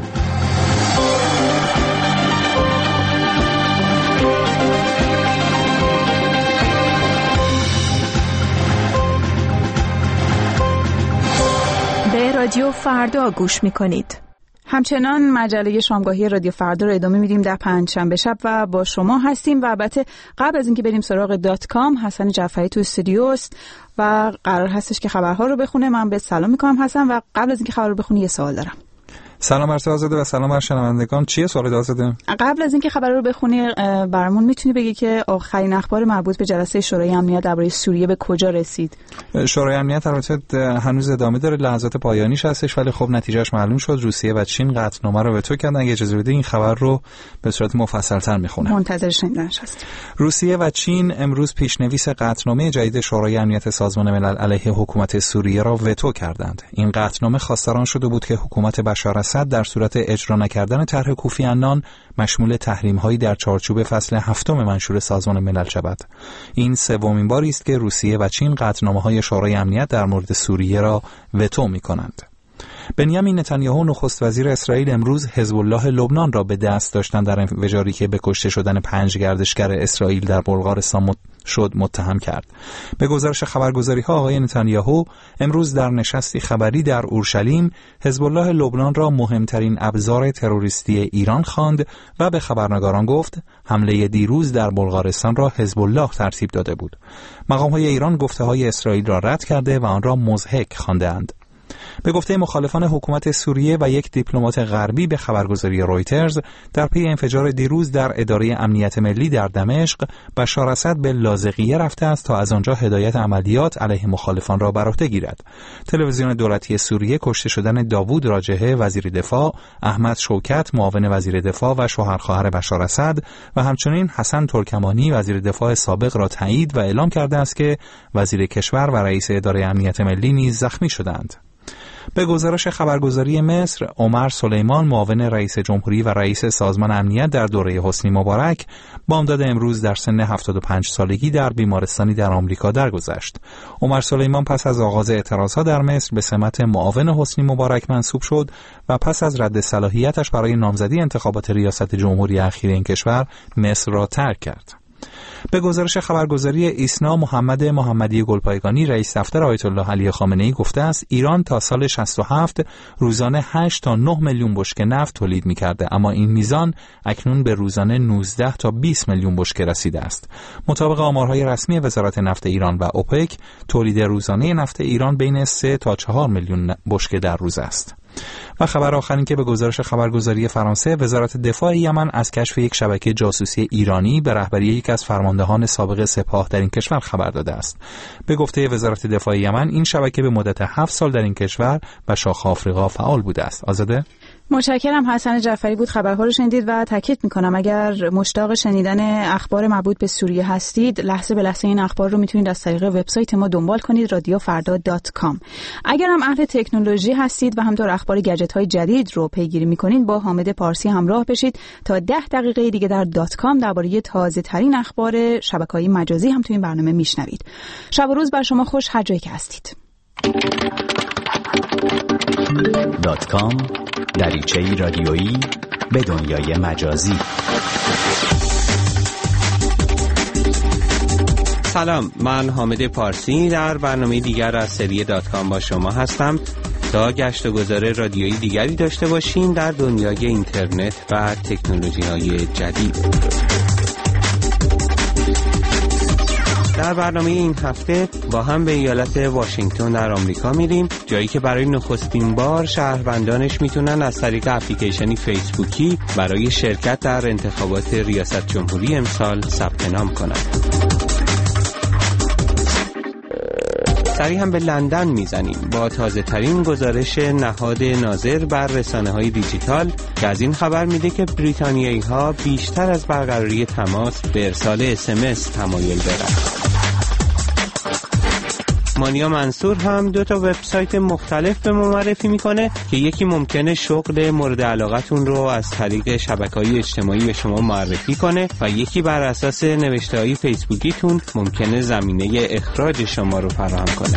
به رادیو فردا گوش میکنید. همچنان مجله شامگاهی رادیو فردا رو ادامه میدیم در پنجشنبه شب و با شما هستیم و البته قبل از اینکه بریم سراغ دات کام حسن جعفری تو استودیو است و قرار هستش که خبرها رو بخونه. من به سلام میکنم حسن و قبل از اینکه خبر رو بخونی یه سوال دارم. سلام بر تو آزاده و سلام بر شنوندگان. چیه سوالت آزاده؟ قبل از اینکه خبر رو بخونی برامون میتونی بگی که آخرین اخبار مربوط به جلسه شورای امنیت درباره سوریه به کجا رسید؟ شورای امنیت البته هنوز ادامه داره، لحظات پایانیش هستش، ولی خب نتیجهش معلوم شد. روسیه و چین قطعنامه رو وتو کردن. اگه اجازه بدید این خبر رو به صورت مفصل‌تر میخونم. منتظر شنیدنش هستیم. روسیه و چین امروز پیشنویس قطعنامه جدید شورای امنیت سازمان ملل علیه حکومت سوریه را وتو کردند. این قطعنامه خواستار شده بود که حکومت بشار اسد در صورت اجرا نکردن طرح کوفی عنان مشمول تحریم‌هایی در چارچوب فصل هفتم منشور سازمان ملل شود. این سومین باری است که روسیه و چین قطعنامه‌های شورای امنیت در مورد سوریه را وتو می‌کنند. بنیامین نتانیاهو نخست وزیر اسرائیل امروز حزب الله لبنان را به دست داشتن در انفجاری که به کشته شدن پنج گردشگر اسرائیل در بلغارستان مت... شد متهم کرد. به گزارش خبرگزاری‌ها آقای نتانیاهو امروز در نشستی خبری در اورشلیم حزب الله لبنان را مهمترین ابزار تروریستی ایران خواند و به خبرنگاران گفت حمله دیروز در بلغارستان را حزب الله ترتیب داده بود. مقام‌های ایران گفته‌های اسرائیل را رد کرده و آن را مضحک خوانده‌اند. به گفته مخالفان حکومت سوریه و یک دیپلمات غربی به خبرگزاری رویترز، در پی انفجار دیروز در اداره امنیت ملی در دمشق، بشار اسد به لاذقیه رفته است تا از آنجا هدایت عملیات علیه مخالفان را بر عهده گیرد. تلویزیون دولتی سوریه کشته شدن داوود راجحه وزیر دفاع، احمد شوکت معاون وزیر دفاع و شوهر خواهر بشار اسد و همچنین حسن ترکمانی وزیر دفاع سابق را تایید و اعلام کرده است که وزیر کشور و رئیس اداره امنیت ملی نیز زخمی شدند. به گزارش خبرگزاری مصر، عمر سلیمان معاون رئیس جمهوری و رئیس سازمان امنیت در دوره حسنی مبارک بامداد امروز در سن هفتاد و پنج سالگی در بیمارستانی در آمریکا درگذشت. عمر سلیمان پس از آغاز اعتراضها در مصر به سمت معاون حسنی مبارک منصوب شد و پس از رد صلاحیتش برای نامزدی انتخابات ریاست جمهوری اخیر این کشور مصر را ترک کرد. به گزارش خبرگزاری ایسنا، محمد محمدی گلپایگانی رئیس دفتر آیت الله علی خامنه‌ای گفته است ایران تا سال شصت و هفت روزانه هشت تا نه میلیون بشکه نفت تولید می‌کرده، اما این میزان اکنون به روزانه نوزده تا بیست میلیون بشکه رسیده است. مطابق آمارهای رسمی وزارت نفت ایران و اوپک، تولید روزانه نفت ایران بین سه تا چهار میلیون بشکه در روز است. و خبر آخرین که به گزارش خبرگزاری فرانسه، وزارت دفاع یمن از کشف یک شبکه جاسوسی ایرانی به رهبری یک از فرماندهان سابق سپاه در این کشور خبر داده است. به گفته وزارت دفاع یمن این شبکه به مدت هفت سال در این کشور و شاخ آفریقا فعال بوده است. آزاده؟ متشکرم. حسن جعفری بود، خبرها رو شنیدید و تاکید میکنم اگر مشتاق شنیدن اخبار مربوط به سوریه هستید، لحظه به لحظه این اخبار رو میتونید از طریق وبسایت ما دنبال کنید، رادیو فردا دات کام. اگر هم اهل تکنولوژی هستید و همینطور اخبار گجت های جدید رو پیگیری میکنید، با حامد پارسی همراه بشید تا ده دقیقه دیگه در دات کام درباره تازه ترین اخبار شبکه‌های مجازی هم تو این برنامه میشنوید. شب و روز بر شما خوش هر جایی که هستید. دات کام، دریچه‌ای رادیویی به دنیای مجازی. سلام، من حامد پارسی در برنامه دیگر از سری دات کام با شما هستم تا گشت و گذار رادیویی دیگری داشته باشیم در دنیای اینترنت و تکنولوژی‌های جدید. در برنامه این هفته با هم به ایالت واشنگتن در آمریکا میریم، جایی که برای نخستین بار شهروندانش میتونن از طریق اپلیکیشنی فیسبوکی برای شرکت در انتخابات ریاست جمهوری امسال ثبت نام کنند. سری هم به لندن میزنیم با تازه ترین گزارش نهاد ناظر بر رسانه‌های دیجیتال که از این خبر میده که بریتانیایی ها بیشتر از برقراری تماس به ارسال اس ام اس تمایل دارند. مانیا منصور هم دو تا وبسایت مختلف به ما معرفی میکنه که یکی ممکنه شغل مورد علاقتون رو از طریق شبکه‌های اجتماعی به شما معرفی کنه و یکی بر اساس نوشته‌های فیسبوکیتون ممکنه زمینه اخراج شما رو فراهم کنه.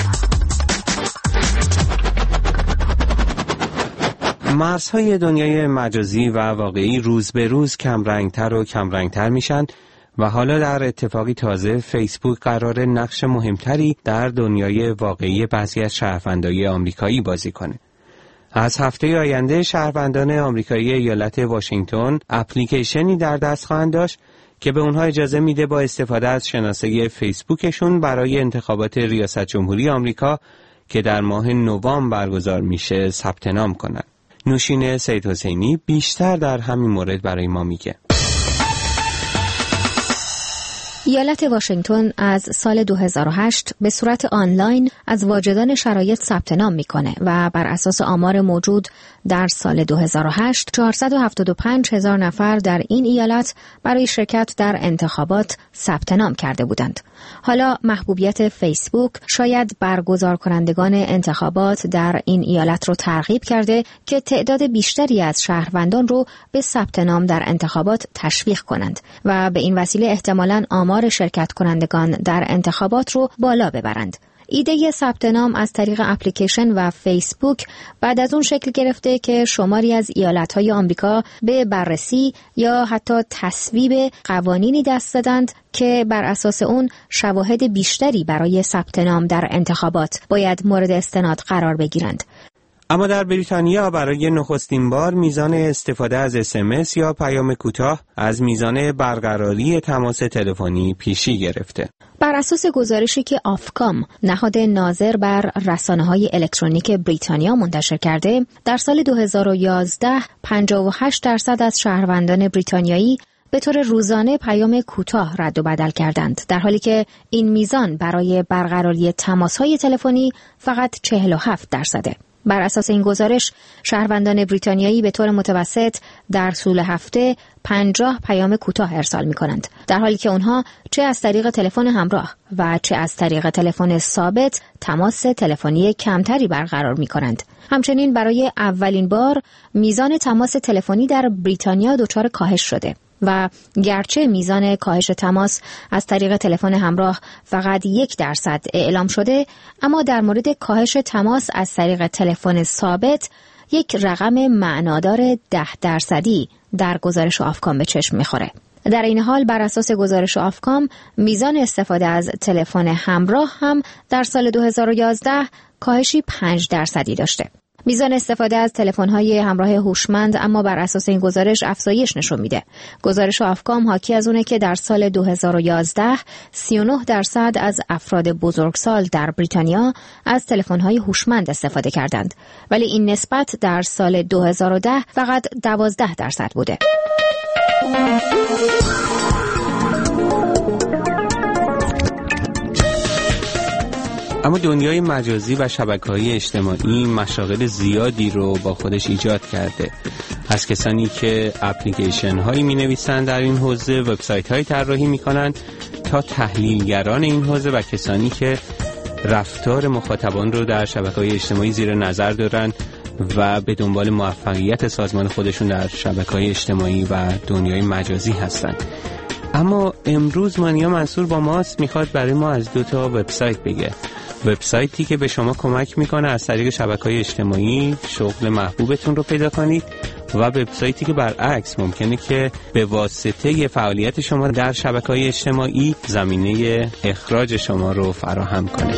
مرزهای دنیای مجازی و واقعی روز به روز کمرنگتر و کمرنگتر میشن و حالا در اتفاقی تازه فیسبوک قراره نقش مهمتری در دنیای واقعی بعضی از شهروندای آمریکایی بازی کنه. از هفته آینده شهروندان آمریکایی ایالت واشنگتن اپلیکیشنی در دست خواهند داشت که به اونها اجازه میده با استفاده از شناسه فیسبوکشون برای انتخابات ریاست جمهوری آمریکا که در ماه نوامبر برگزار میشه ثبت نام کنند. نوشین سید حسینی بیشتر در همین مورد برای ما میگه. ایالت واشنگتن از سال دو هزار و هشت به صورت آنلاین از واجدان شرایط ثبت نام میکنه و بر اساس آمار موجود در سال دو هزار و هشت چهارصد و هفتاد و پنج هزار نفر در این ایالت برای شرکت در انتخابات ثبت نام کرده بودند. حالا محبوبیت فیسبوک شاید برگزار کنندگان انتخابات در این ایالت رو ترغیب کرده که تعداد بیشتری از شهروندان رو به ثبت نام در انتخابات تشویق کنند و به این وسیله احتمالاً آمار شرکت کنندگان در انتخابات رو بالا ببرند. ایده ثبت نام از طریق اپلیکیشن و فیسبوک بعد از اون شکل گرفته که شماری از ایالت‌های آمریکا به بررسی یا حتی تصویب قوانینی دست دادند که بر اساس اون شواهد بیشتری برای ثبت نام در انتخابات باید مورد استناد قرار بگیرند. اما در بریتانیا برای نخستین بار میزان استفاده از اس ام اس یا پیام کوتاه از میزان برقراری تماس تلفنی پیشی گرفته. بر اساس گزارشی که آفکام نهاد ناظر بر رسانه‌های الکترونیک بریتانیا منتشر کرده، در سال دو هزار و یازده پنجاه و هشت درصد از شهروندان بریتانیایی به طور روزانه پیام کوتاه رد و بدل کردند، در حالی که این میزان برای برقراری تماس‌های تلفنی فقط چهل و هفت درصده. بر اساس این گزارش شهروندان بریتانیایی به طور متوسط در طول هفته پنجاه پیام کوتاه ارسال می کنند، در حالی که اونها چه از طریق تلفن همراه و چه از طریق تلفن ثابت تماس تلفنی کمتری برقرار می کنند. همچنین برای اولین بار میزان تماس تلفنی در بریتانیا دچار کاهش شده و گرچه میزان کاهش تماس از طریق تلفن همراه فقط یک درصد اعلام شده، اما در مورد کاهش تماس از طریق تلفن ثابت یک رقم معنادار ده درصدی در گزارش آفکام به چشم میخوره. در این حال بر اساس گزارش آفکام میزان استفاده از تلفن همراه هم در سال دو هزار و یازده کاهشی پنج درصدی داشته. میزان استفاده از تلفن‌های همراه هوشمند اما بر اساس این گزارش افزایش نشون میده. گزارش آفکام حاکی از اونه که در سال دو هزار و یازده سی و نه درصد از افراد بزرگسال در بریتانیا از تلفن‌های هوشمند استفاده کردند، ولی این نسبت در سال دو هزار و ده فقط دوازده درصد بوده. اما دنیای مجازی و شبکه‌های اجتماعی مشاغل زیادی رو با خودش ایجاد کرده. از کسانی که اپلیکیشن هایی می نویسن در این حوزه، وبسایت هایی طراحی می کنن، تا تحلیلگران این حوزه و کسانی که رفتار مخاطبان رو در شبکه‌های اجتماعی زیر نظر دارن و به دنبال موفقیت سازمان خودشون در شبکه‌های اجتماعی و دنیای مجازی هستن. اما امروز مانیا منصور با ماست، میخواد برای ما از دو تا وبسایت بگه. وبسایتی که به شما کمک میکنه از طریق شبکه‌های اجتماعی شغل محبوبتون رو پیدا کنید و وبسایتی که برعکس ممکنه که به واسطه فعالیت شما در شبکه‌های اجتماعی زمینه اخراج شما رو فراهم کنه.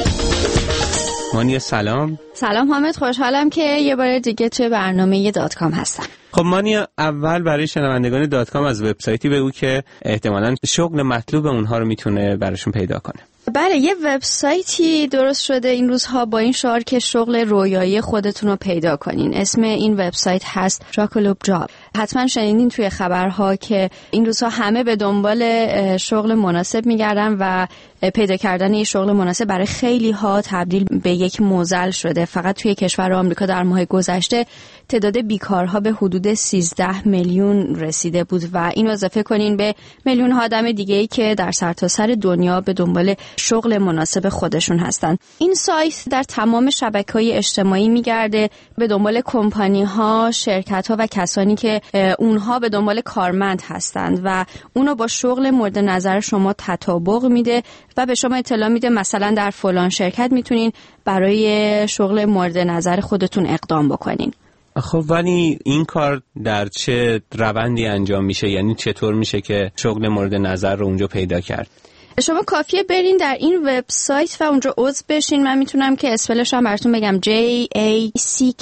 مانیا سلام. سلام حامد، خوشحالم که یه بار دیگه توی برنامه دات کام هستم. خب مانیا، اول برای شنوندگان دات کام از وبسایتی بگو که احتمالاً شغل مطلوب اونها رو میتونه براشون پیدا کنه. بله، یه وبسایتی درست شده این روزها با این شعار که شغل رویایی خودتون رو پیدا کنین. اسم این وبسایت هست چاکلوب جاب. حتما شنیدین توی خبرها که این روزها همه به دنبال شغل مناسب میگردن و پیدا کردن یه شغل مناسب برای خیلی ها تبدیل به یک معضل شده. فقط توی کشور آمریکا در ماه گذشته تعداد بیکارها به حدود سیزده میلیون رسیده بود و این اضافه کنین به میلیون ها آدم دیگه‌ای که در سرتاسر دنیا به دنبال شغل مناسب خودشون هستن. این سایت در تمام شبکه‌های اجتماعی میگرده به دنبال کمپانی‌ها، شرکت‌ها و کسانی که اونها به دنبال کارمند هستند و اونو با شغل مورد نظر شما تطابق میده و به شما اطلاع میده مثلا در فلان شرکت میتونین برای شغل مورد نظر خودتون اقدام بکنین. خب ولی این کار در چه روندی انجام میشه؟ یعنی چطور میشه که شغل مورد نظر رو اونجا پیدا کرد؟ شما کافیه برین در این وبسایت و اونجا عضو بشین. من میتونم که اسپلش هم براتون بگم J A C K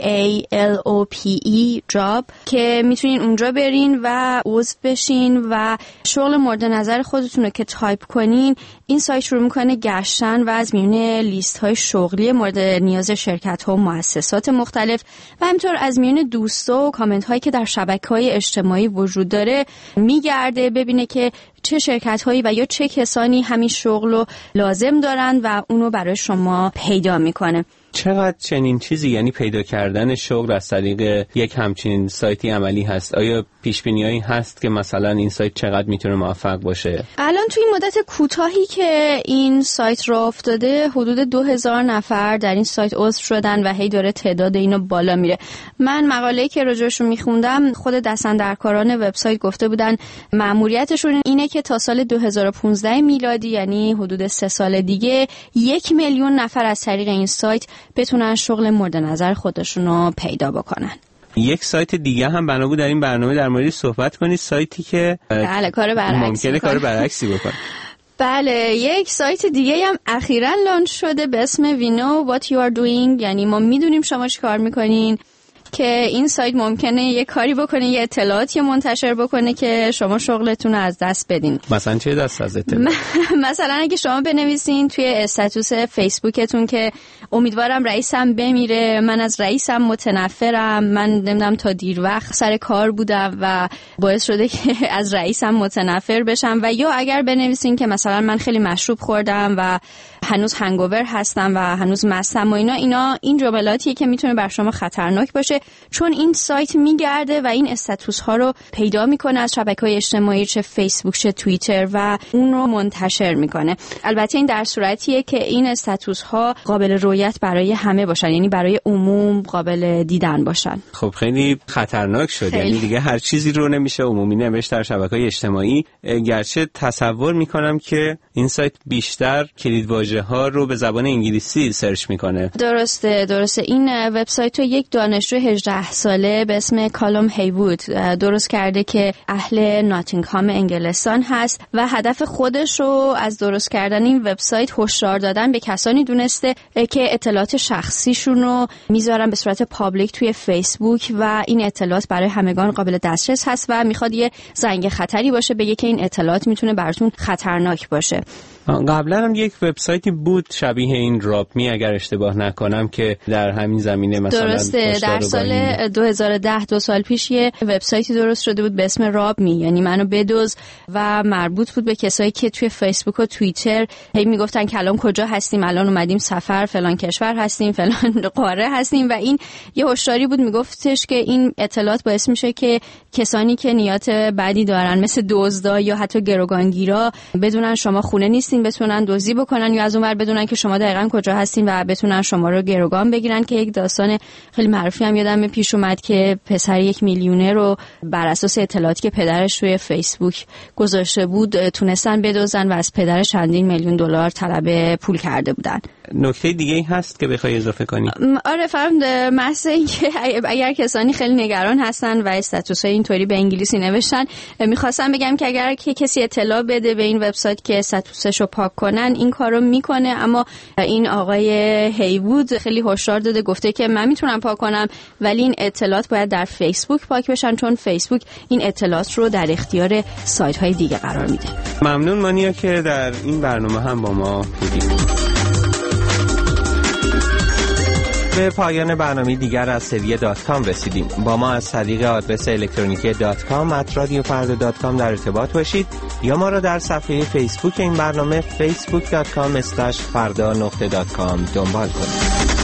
A L O P E job که میتونین اونجا برین و عضو بشین و شغل مورد نظر خودتون رو که تایپ کنین این سایت شروع میکنه گشتن و از میون لیست های شغلی مورد نیاز شرکت ها و مؤسسات مختلف و همینطور از میون دوستا و کامنت هایی که در شبکه‌های اجتماعی وجود داره میگرده ببینه که چه شرکت هایی و یا چه کسانی همین شغل رو لازم دارن و اونو برای شما پیدا میکنه. چقدر چنین چیزی، یعنی پیدا کردن شغل از طریق یک همچین سایتی عملی هست؟ آیا پیش‌بینی‌هایی هست که مثلا این سایت چقدر میتونه موفق باشه؟ الان توی این مدت کوتاهی که این سایت راه افتاده حدود دو هزار نفر در این سایت عضو شدن و هی داره تعداد اینو بالا میره. من مقاله‌ای که راجعشون میخوندم خود دستاندرکاران وبسایت گفته بودن مأموریتشون اینه که تا سال دو هزار و پانزده میلادی، یعنی حدود سه سال دیگه، یک میلیون نفر از طریق این سایت بتونن شغل مورد نظر خودشون رو پیدا بکنن. یک سایت دیگه هم بنا بود در این برنامه در موردش صحبت کنید، سایتی که بله کار برعکس ممکنه کار برعکسی بکنه. بله، یک سایت دیگه هم اخیراً لانچ شده به اسم We Know What You Are Doing، یعنی ما میدونیم شما چی کار میکنین، که این سایت ممکنه یه کاری بکنه، یه اطلاعاتی منتشر بکنه که شما شغلتون رو از دست بدین. مثلا چه دست از اطلاعات؟ مثلا اگه شما بنویسین توی استاتوس فیسبوکتون که امیدوارم رئیسم بمیره، من از رئیسم متنفرم، من نمیدونم تا دیر وقت سر کار بودم و باعث شده که از رئیسم متنفر بشم، و یا اگر بنویسین که مثلا من خیلی مشروب خوردم و هنوز هنگوور هستم و هنوز مستم و اینا اینا این جملاتیه که میتونه بر شما خطرناک باشه، چون این سایت میگرده و این استاتوس ها رو پیدا میکنه از شبکه‌های اجتماعی، چه فیسبوک چه توییتر، و اون رو منتشر میکنه. البته این در صورتیه که این استاتوس ها قابل رؤیت برای همه باشن، یعنی برای عموم قابل دیدن باشن. خب خیلی خطرناک شد، یعنی دیگه هر چیزی رو نمیشه عمومی نوشت در شبکه‌های اجتماعی. گرچه تصور میکنم که این سایت بیشتر کلیدواژه ها رو به زبان انگلیسی سرچ میکنه. درسته درسته این وبسایت رو یک دانشجو هجده ساله به اسم کالوم هیوود درست کرده که اهل ناتینگهام انگلستان هست و هدف خودش رو از درست کردن این وبسایت هشدار دادن به کسانی دونسته که اطلاعات شخصیشون رو میذارن به صورت پابلیک توی فیسبوک و این اطلاعات برای همگان قابل دسترس هست و میخواد یه زنگ خطری باشه، بگه که این اطلاعات میتونه براتون خطرناک باشه. قبلا هم یک وبسایتی بود شبیه این راب می اگر اشتباه نکنم که در همین زمینه مثلا درسته. در سال دو هزار و ده دو سال پیش یه وبسایتی درست شده بود به اسم راب می، یعنی منو بدوز، و مربوط بود به کسایی که توی فیسبوک و توییتر هی میگفتن که الان کجا هستیم، الان اومدیم سفر، فلان کشور هستیم، فلان قاره هستیم، و این یه هشداری بود میگفتش که این اطلاعات باعث میشه که کسانی که نیات بدی دارن مثل دزدا یا حتی گروگانگیرا بدونن شما خونه نیستین، بتونن دزدی بکنن، یا از اونور بدونن که شما دقیقاً کجا هستین و بتونن شما رو گروگان بگیرن. که یک داستان خیلی معروفی هم یادم پیش اومد که پسر یک میلیونر رو بر اساس اطلاعاتی که پدرش روی فیسبوک گذاشته بود تونستن بدزدن و از پدرش چندین میلیون دلار طلب پول کرده بودن. نکته دیگه هست که بخوای اضافه کنی؟ آره، فرمود محض اینکه اگر کسانی خیلی نگران هستن و استاتوس‌های اینطوری به انگلیسی نوشتن، می‌خواستم بگم که اگر که کسی اطلاع بده به این وبسایت که استاتوسش رو پاک کنن، این کارو میکنه. اما این آقای هیوود خیلی هشدار داده، گفته که من میتونم پاک کنم ولی این اطلاعات باید در فیسبوک پاک بشن، چون فیسبوک این اطلاعات رو در اختیار سایت‌های دیگه قرار میده. ممنون مانیا که در این برنامه هم با ما بودید. به پایان برنامه دیگر از سویه دات کام رسیدیم. با ما از طریق آدرس الکترونیکی دات کام ات رادیو فردا دات کام در ارتباط باشید یا ما را در صفحه فیسبوک این برنامه فیسبوک دات کام اسلش فردا نقطه دات کام دنبال کنید.